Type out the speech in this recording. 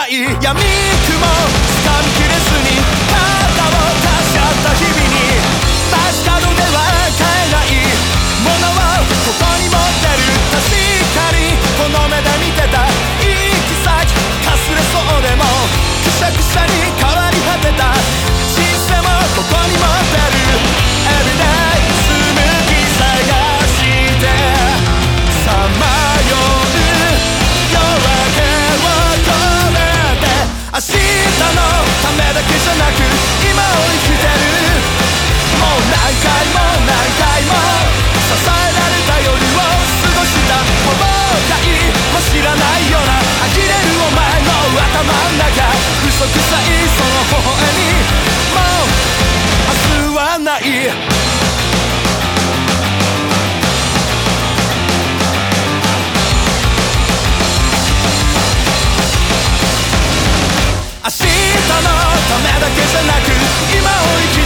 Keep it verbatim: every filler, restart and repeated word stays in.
ない闇雲掴みきれずに肩を貸し合った日々に街角では買えないものをここに持ってる確かにこの目で見てた行き先かすれそうでもくしゃくしゃに変わり果てた人生もここに持ってる Everyday 紡ぎ探してさまよう夜明けを越えて明日のためだけじゃなく今を生きてるもう何回も何回も支えられた夜を過ごした後悔も知らないような呆れるお前の頭の中嘘くさいその微笑みもう明日はない明日のためだけじゃなく今を生き